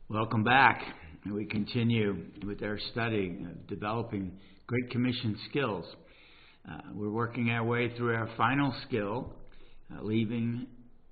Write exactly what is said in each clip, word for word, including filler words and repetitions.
Welcome back. We continue with our study of developing Great Commission skills. Uh, we're working our way through our final skill, uh, leaving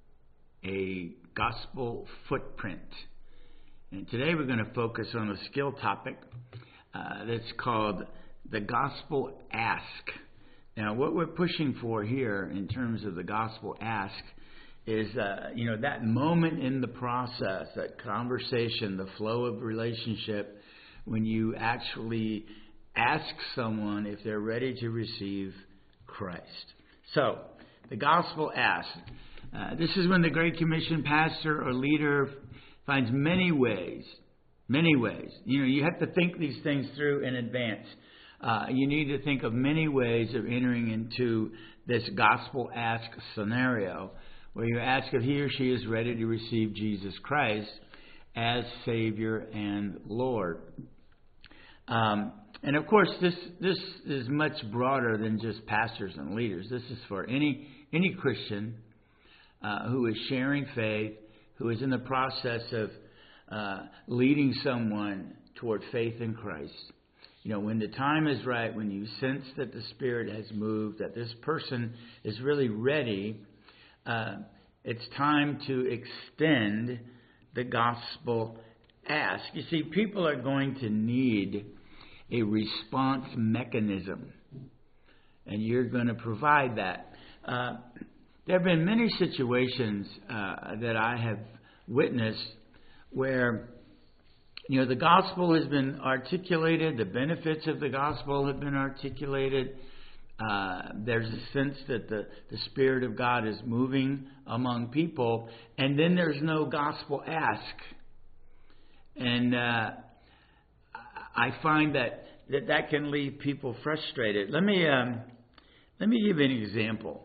a gospel footprint. And today we're going to focus on a skill topic uh, that's called the gospel ask. Now, what we're pushing for here in terms of the gospel ask is, uh, you know, that moment in the process, that conversation, the flow of relationship, when you actually ask someone if they're ready to receive Christ. So, the gospel ask. Uh, this is when the Great Commission pastor or leader finds many ways, many ways. You know, you have to think these things through in advance. Uh, you need to think of many ways of entering into this gospel ask scenario, where you ask if he or she is ready to receive Jesus Christ as Savior and Lord. Um, and of course, this this is much broader than just pastors and leaders. This is for any any Christian uh, who is sharing faith, who is in the process of uh, leading someone toward faith in Christ. You know, when the time is right, when you sense that the Spirit has moved, that this person is really ready, Uh, it's time to extend the gospel ask. You see, people are going to need a response mechanism, and you're going to provide that. Uh, there have been many situations uh, that I have witnessed where, you know, the gospel has been articulated, the benefits of the gospel have been articulated. Uh, there's a sense that the, the Spirit of God is moving among people, and then there's no gospel ask. And uh, I find that, that that can leave people frustrated. Let me um, let me give you an example.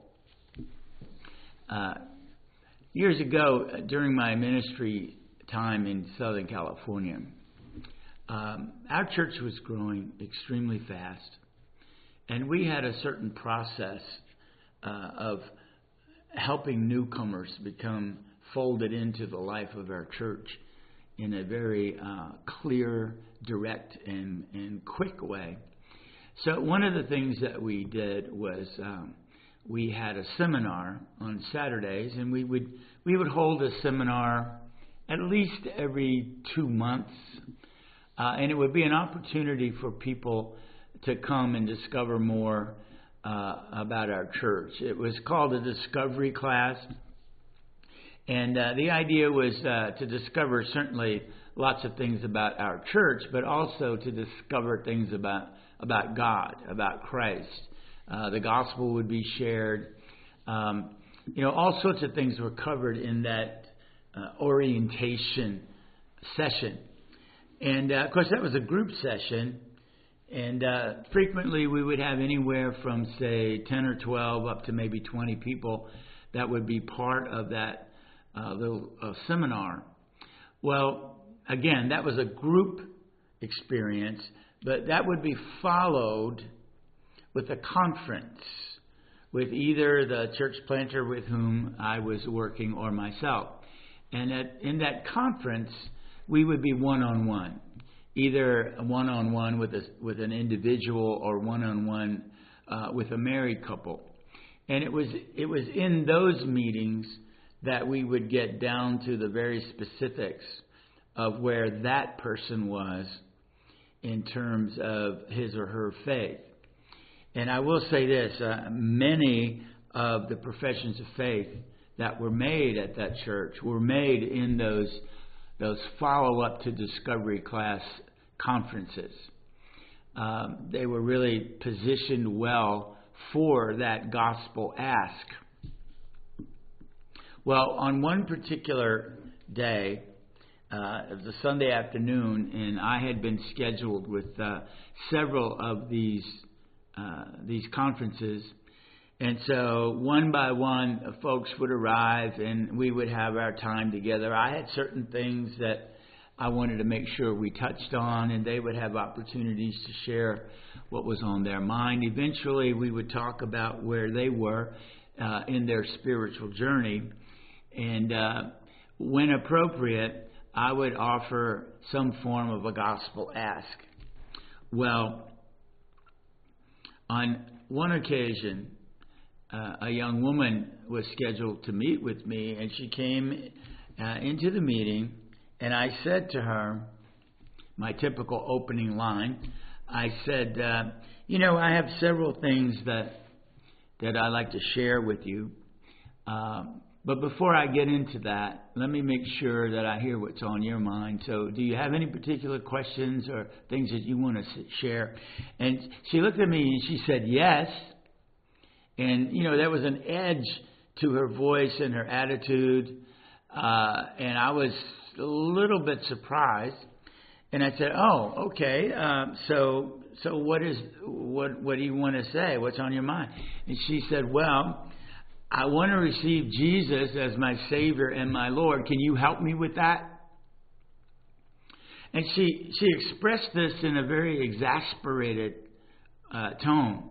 Uh, years ago, during my ministry time in Southern California, um, our church was growing extremely fast. And we had a certain process uh, of helping newcomers become folded into the life of our church in a very uh, clear, direct, and, and quick way. So one of the things that we did was um, we had a seminar on Saturdays, and we would we would hold a seminar at least every two months, uh, and it would be an opportunity for people to come and discover more uh, about our church. It was called a discovery class, and uh, the idea was uh, to discover certainly lots of things about our church, but also to discover things about about God, about Christ. Uh, the gospel would be shared. Um, you know, all sorts of things were covered in that uh, orientation session, and uh, of course that was a group session. And uh, frequently we would have anywhere from, say, ten or twelve up to maybe twenty people that would be part of that uh, little uh, seminar. Well, again, that was a group experience, but that would be followed with a conference with either the church planter with whom I was working or myself. And at, in that conference, we would be one-on-one. Either one-on-one with a, with an individual or one-on-one uh, with a married couple. And it was it was in those meetings that we would get down to the very specifics of where that person was in terms of his or her faith. And I will say this, uh, many of the professions of faith that were made at that church were made in those those follow-up to discovery class conferences. Um, they were really positioned well for that gospel ask. Well, on one particular day, uh, it was a Sunday afternoon, and I had been scheduled with uh, several of these uh, these conferences. And so one by one, uh, folks would arrive and we would have our time together. I had certain things that I wanted to make sure we touched on, and they would have opportunities to share what was on their mind. Eventually, we would talk about where they were uh, in their spiritual journey. And uh, when appropriate, I would offer some form of a gospel ask. Well, on one occasion, uh, a young woman was scheduled to meet with me, and she came uh, into the meeting, and I said to her, my typical opening line, I said, uh, you know, I have several things that that I'd like to share with you. Um, but before I get into that, let me make sure that I hear what's on your mind. So do you have any particular questions or things that you want to share? And she looked at me and she said, yes. And, you know, there was an edge to her voice and her attitude. Uh, and I was a little bit surprised. And I said, oh, okay. Um, so so what is what what do you want to say? What's on your mind? And she said, well, I want to receive Jesus as my Savior and my Lord. Can you help me with that? And she she expressed this in a very exasperated uh, tone.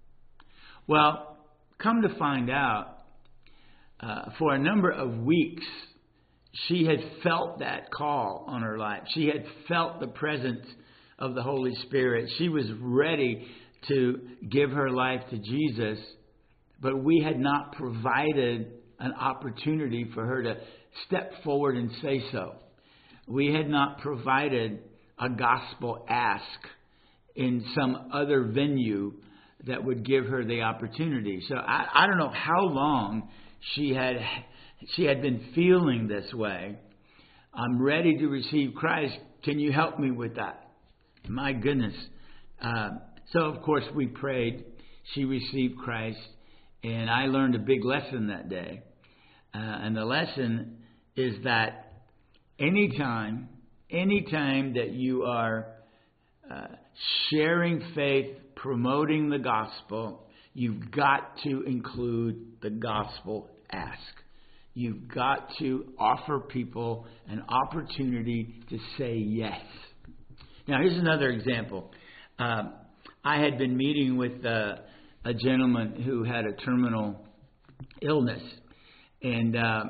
Well, come to find out, uh, for a number of weeks, she had felt that call on her life. She had felt the presence of the Holy Spirit. She was ready to give her life to Jesus, but we had not provided an opportunity for her to step forward and say so. We had not provided a gospel ask in some other venue that would give her the opportunity. So I, I don't know how long she had she had been feeling this way. I'm ready to receive Christ. Can you help me with that? My goodness. Uh, so, of course, we prayed. She received Christ. And I learned a big lesson that day. Uh, and the lesson is that anytime, anytime that you are uh, sharing faith, promoting the gospel, you've got to include the gospel ask. You've got to offer people an opportunity to say yes. Now, here's another example. Uh, I had been meeting with uh, a gentleman who had a terminal illness. And uh,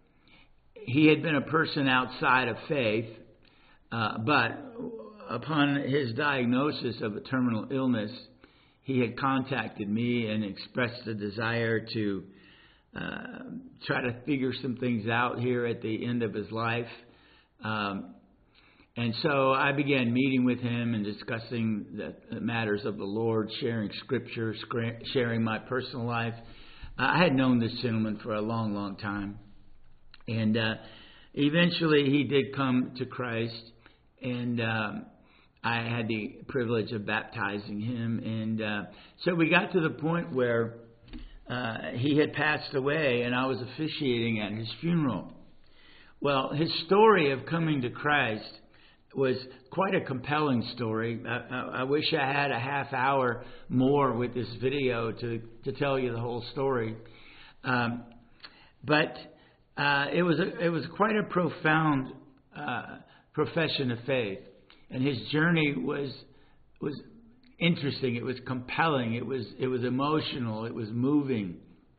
he had been a person outside of faith. Uh, but upon his diagnosis of a terminal illness, he had contacted me and expressed a desire to uh, try to figure some things out here at the end of his life. Um, and so I began meeting with him and discussing the matters of the Lord, sharing scripture, sharing my personal life. I had known this gentleman for a long, long time. And uh, eventually he did come to Christ, and um, I had the privilege of baptizing him. And uh, so we got to the point where uh, he had passed away, and I was officiating at his funeral. Well, his story of coming to Christ was quite a compelling story. I, I, I wish I had a half hour more with this video to, to tell you the whole story. Um, but uh, it was a, it was quite a profound uh, profession of faith, and his journey was was interesting. It was compelling. It was it was emotional. It was moving.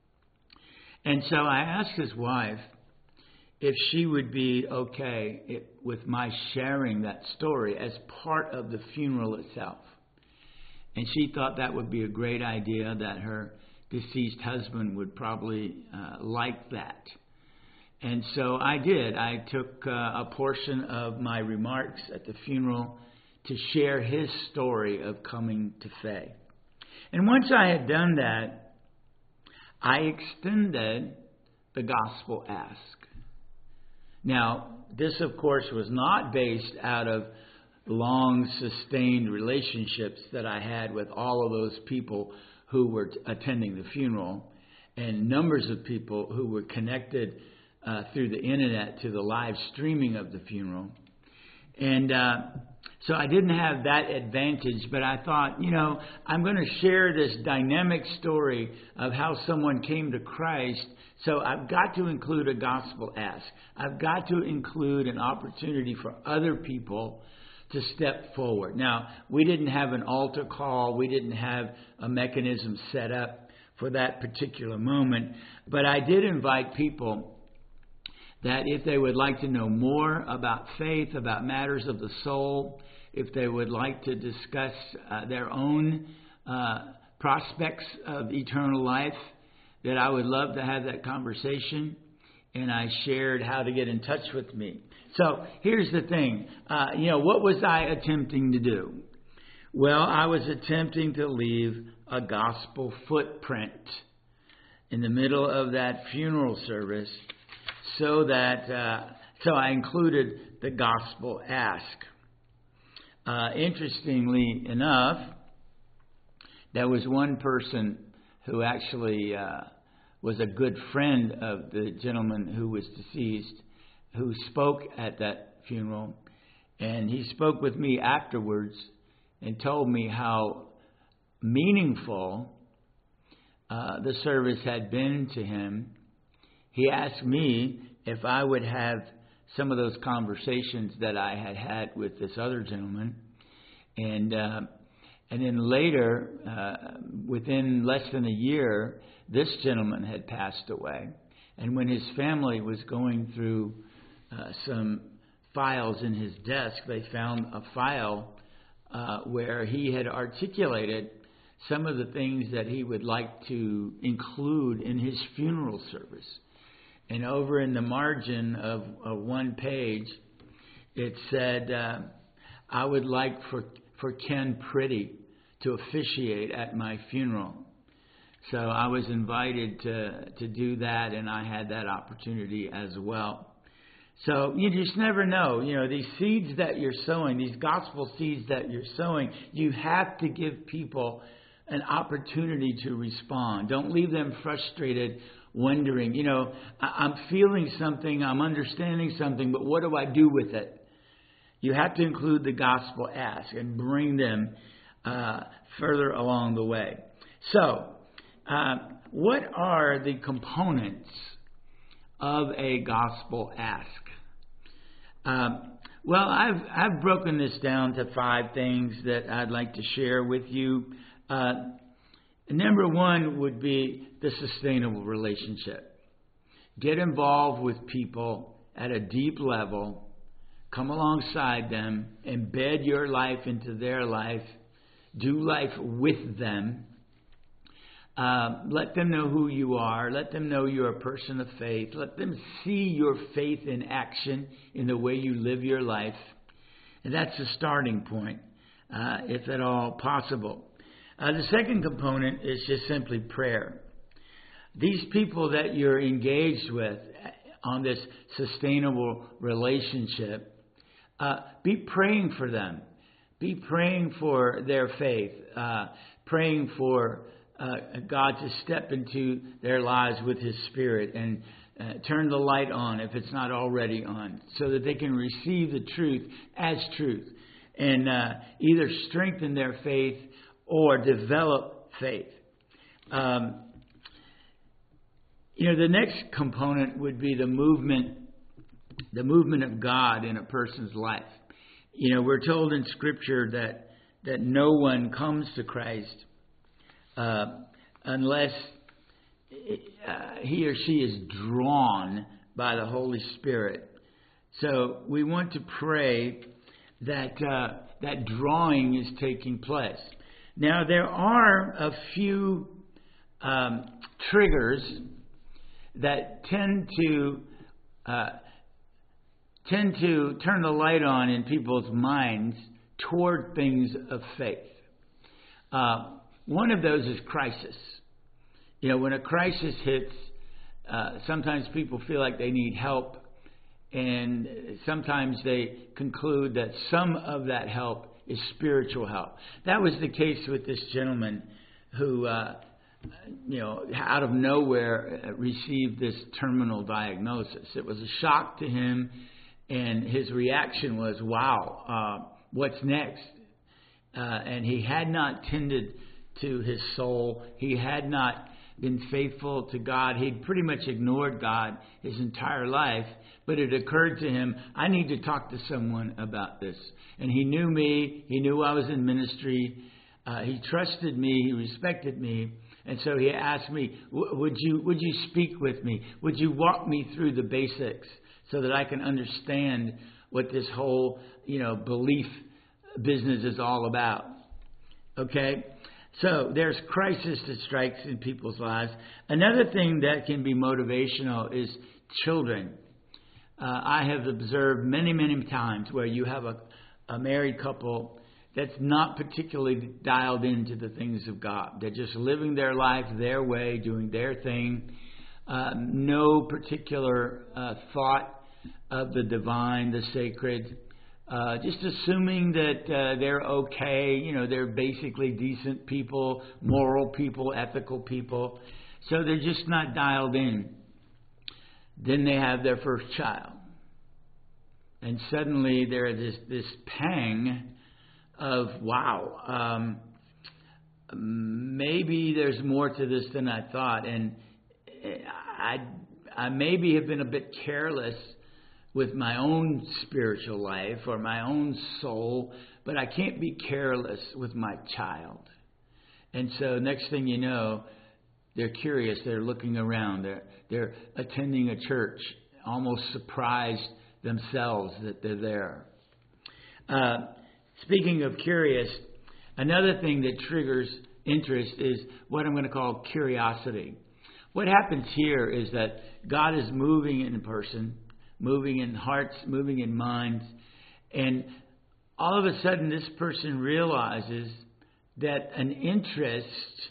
And so I asked his wife if she would be okay it, with my sharing that story as part of the funeral itself. And she thought that would be a great idea, that her deceased husband would probably uh, like that. And so I did. I took uh, a portion of my remarks at the funeral to share his story of coming to faith. And once I had done that, I extended the gospel ask. Now, this, of course, was not based out of long, sustained relationships that I had with all of those people who were attending the funeral, and numbers of people who were connected uh, through the internet to the live streaming of the funeral. And uh, so I didn't have that advantage, but I thought, you know, I'm going to share this dynamic story of how someone came to Christ. So I've got to include a gospel ask. I've got to include an opportunity for other people to step forward. Now, we didn't have an altar call. We didn't have a mechanism set up for that particular moment. But I did invite people that if they would like to know more about faith, about matters of the soul, if they would like to discuss uh, their own uh, prospects of eternal life, that I would love to have that conversation. And I shared how to get in touch with me. So here's the thing. Uh, you know, what was I attempting to do? Well, I was attempting to leave a gospel footprint in the middle of that funeral service, so that uh, so I included the gospel ask. Uh, interestingly enough, there was one person who actually uh, was a good friend of the gentleman who was deceased, who spoke at that funeral, and he spoke with me afterwards and told me how meaningful uh, the service had been to him. He asked me if I would have some of those conversations that I had had with this other gentleman. And uh, and then later, uh, within less than a year, this gentleman had passed away. And when his family was going through uh, some files in his desk, they found a file uh, where he had articulated some of the things that he would like to include in his funeral service. And over in the margin of, of one page, it said, uh, I would like for, for Ken Pretty to officiate at my funeral. So I was invited to, to do that, and I had that opportunity as well. So you just never know. You know, these seeds that you're sowing, these gospel seeds that you're sowing, you have to give people an opportunity to respond. Don't leave them frustrated, wondering, you know, I'm feeling something, I'm understanding something, but what do I do with it? You have to include the gospel ask and bring them uh, further along the way. So, uh, what are the components of a gospel ask? Um, well, I've I've broken this down to five things that I'd like to share with you. Uh, number one would be the sustainable relationship. Get involved with people at a deep level. Come alongside them. Embed your life into their life. Do life with them. Uh, let them know who you are. Let them know you're a person of faith. Let them see your faith in action in the way you live your life. And that's the starting point, uh, if at all possible. Uh, the second component is just simply prayer. These people that you're engaged with on this sustainable relationship, uh, be praying for them. Be praying for their faith. Uh, praying for uh, God to step into their lives with His Spirit and uh, turn the light on if it's not already on, so that they can receive the truth as truth and uh, either strengthen their faith or develop faith. Um, you know, the next component would be the movement, the movement of God in a person's life. You know, we're told in Scripture that that no one comes to Christ uh, unless uh, he or she is drawn by the Holy Spirit. So we want to pray that uh, that drawing is taking place. Now, there are a few um, triggers that tend to uh, tend to turn the light on in people's minds toward things of faith. Uh, one of those is crisis. You know, when a crisis hits, uh, sometimes people feel like they need help, and sometimes they conclude that some of that help is spiritual help. That was the case with this gentleman who, uh, you know, out of nowhere received this terminal diagnosis. It was a shock to him, and his reaction was, wow, uh, what's next? Uh, and he had not tended to his soul. He had not been faithful to God. He'd pretty much ignored God his entire life. But it occurred to him, I need to talk to someone about this. And he knew me. He knew I was in ministry. Uh, he trusted me. He respected me. And so he asked me, would you would you speak with me? Would you walk me through the basics so that I can understand what this whole, you know, belief business is all about. Okay? So there's crisis that strikes in people's lives. Another thing that can be motivational is children. Uh, I have observed many, many times where you have a, a married couple that's not particularly dialed into the things of God. They're just living their life their way, doing their thing. Uh, no particular uh, thought of the divine, the sacred. Uh, just assuming that uh, they're okay. You know, they're basically decent people, moral people, ethical people. So they're just not dialed in. Then they have their first child. And suddenly there's this, this pang of, wow, um, maybe there's more to this than I thought. And I, I maybe have been a bit careless with my own spiritual life or my own soul, but I can't be careless with my child. And so next thing you know, they're curious. They're looking around. They're, they're attending a church, almost surprised themselves that they're there. Uh, speaking of curious, another thing that triggers interest is what I'm going to call curiosity. What happens here is that God is moving in a person, moving in hearts, moving in minds, and all of a sudden this person realizes that an interest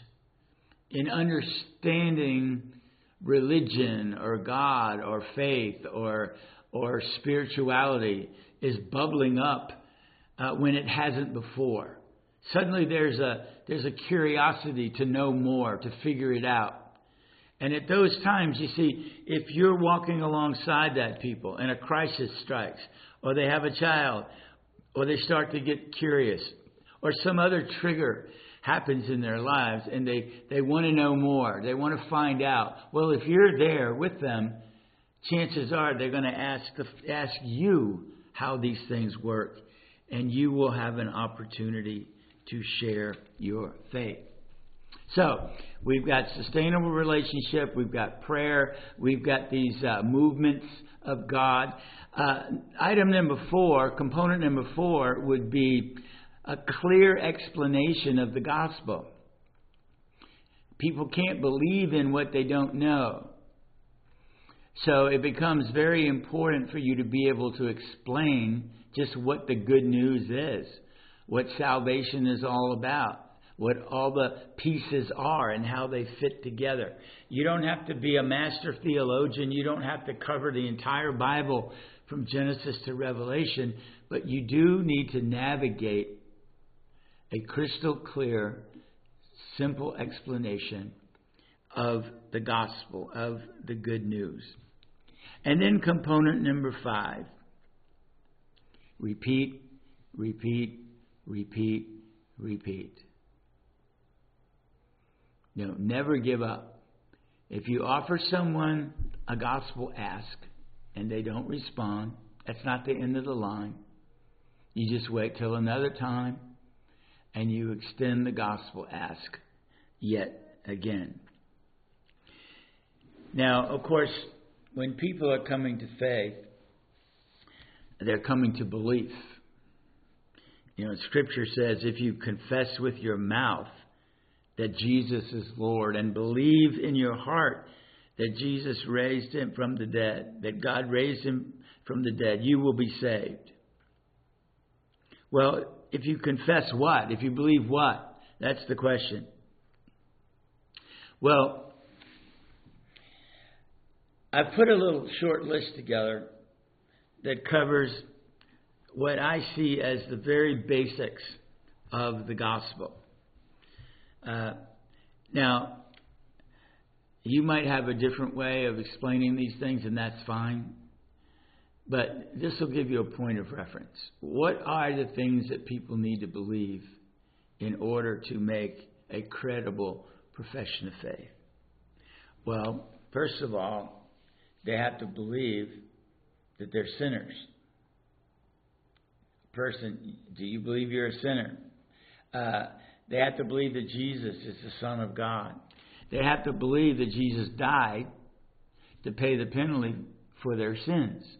in understanding religion or God or faith or or spirituality is bubbling up uh, when it hasn't before. Suddenly there's a there's a curiosity to know more, to figure it out. And at those times, you see, if you're walking alongside that people and a crisis strikes, or they have a child, or they start to get curious, or some other trigger happens in their lives and they, they want to know more, they want to find out. Well, if you're there with them, chances are they're going to ask the, ask you how these things work, and you will have an opportunity to share your faith. So we've got sustainable relationship, we've got prayer, we've got these uh, movements of God. Uh, item number four, component number four, would be a clear explanation of the gospel. People can't believe in what they don't know. So it becomes very important for you to be able to explain just what the good news is, what salvation is all about, what all the pieces are and how they fit together. You don't have to be a master theologian. You don't have to cover the entire Bible from Genesis to Revelation, but you do need to navigate a crystal clear, simple explanation of the gospel, of the good news. And then component number five, repeat, repeat, repeat, repeat. You know, never give up. If you offer someone a gospel ask and they don't respond, that's not the end of the line. You just wait till another time and you extend the gospel ask yet again. Now, of course, when people are coming to faith, they're coming to belief. You know, Scripture says if you confess with your mouth that Jesus is Lord and believe in your heart that Jesus raised him from the dead, that God raised him from the dead, you will be saved. Well, if you confess what? If you believe what? That's the question. Well, I've put a little short list together that covers what I see as the very basics of the gospel. Uh, now, you might have a different way of explaining these things, and that's fine. But this will give you a point of reference. What are the things that people need to believe in order to make a credible profession of faith? Well, first of all, they have to believe that they're sinners. Person, do you believe you're a sinner? Uh, they have to believe that Jesus is the Son of God. They have to believe that Jesus died to pay the penalty for their sins.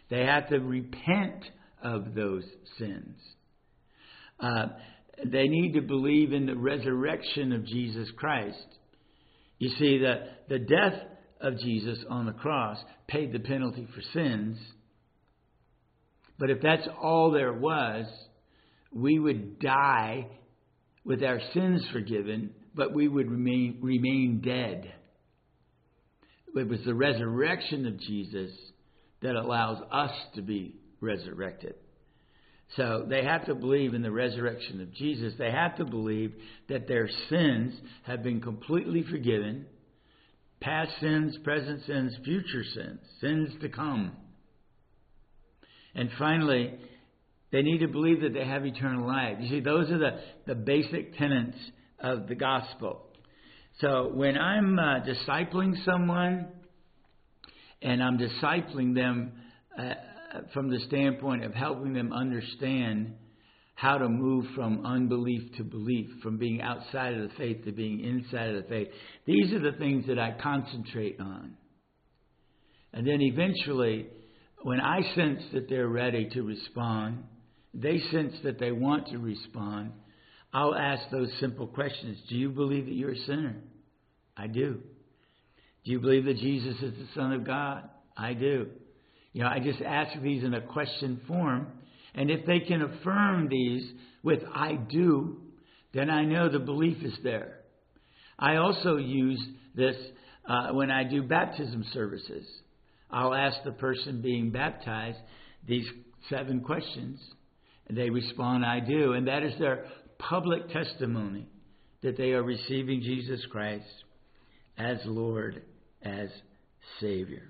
They have to repent of those sins. Uh, they need to believe in the resurrection of Jesus Christ. You see, the, the death of Jesus on the cross paid the penalty for sins. But if that's all there was, we would die with our sins forgiven, but we would remain, remain dead. It was the resurrection of Jesus that allows us to be resurrected. So they have to believe in the resurrection of Jesus. They have to believe that their sins have been completely forgiven. Past sins, present sins, future sins, sins to come. And finally, they need to believe that they have eternal life. You see, those are the, the basic tenets of the gospel. So when I'm uh, discipling someone, and I'm discipling them uh, from the standpoint of helping them understand how to move from unbelief to belief, from being outside of the faith to being inside of the faith. These are the things that I concentrate on. And then eventually, when I sense that they're ready to respond, they sense that they want to respond, I'll ask those simple questions. Do you believe that you're a sinner? I do. Do you believe that Jesus is the Son of God? I do. You know, I just ask these in a question form. And if they can affirm these with I do, then I know the belief is there. I also use this uh, when I do baptism services. I'll ask the person being baptized these seven questions. And they respond, I do. And that is their public testimony that they are receiving Jesus Christ as Lord, as Savior.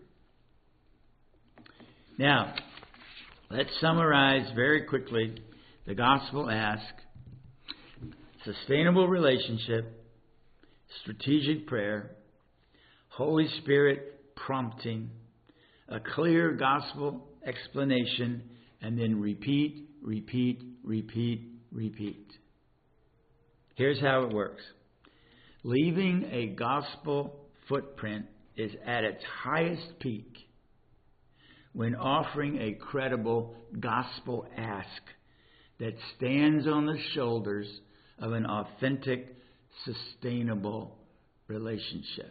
Now, let's summarize very quickly the gospel ask. Sustainable relationship, strategic prayer, Holy Spirit prompting, a clear gospel explanation, and then repeat, repeat, repeat, repeat. Here's how it works. Leaving a gospel footprint is at its highest peak when offering a credible gospel ask that stands on the shoulders of an authentic, sustainable relationship.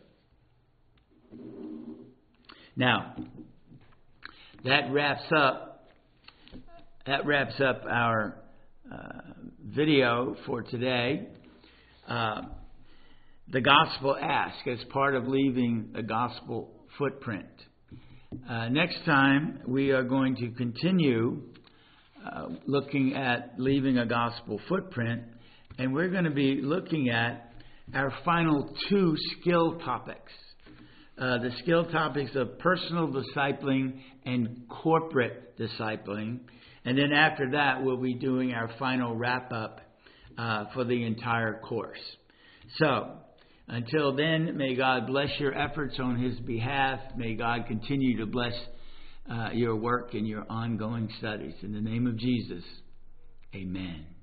Now, that wraps up that wraps up our uh, video for today. Uh, the gospel ask as part of leaving a gospel footprint. Uh, next time, we are going to continue uh, looking at leaving a gospel footprint, and we're going to be looking at our final two skill topics. Uh, the skill topics of personal discipling and corporate discipling. And then after that, we'll be doing our final wrap-up uh, for the entire course. So, until then, may God bless your efforts on His behalf. May God continue to bless uh, your work and your ongoing studies. In the name of Jesus, amen.